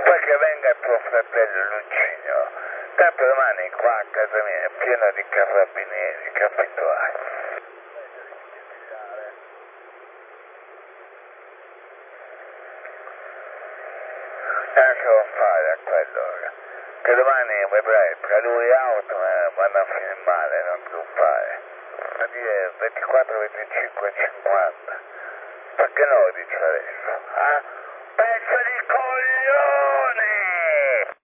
poi che venga il tuo fratello Lucinio, tanto domani qua a casa mia è pieno di carabinieri, capito? Che devo fare a quell'ora? Che domani vedrai, tra lui e auto vanno a filmare, non più fare. A dire 24, 25, 50. Perché non lo dici adesso? Pezzo di coglione!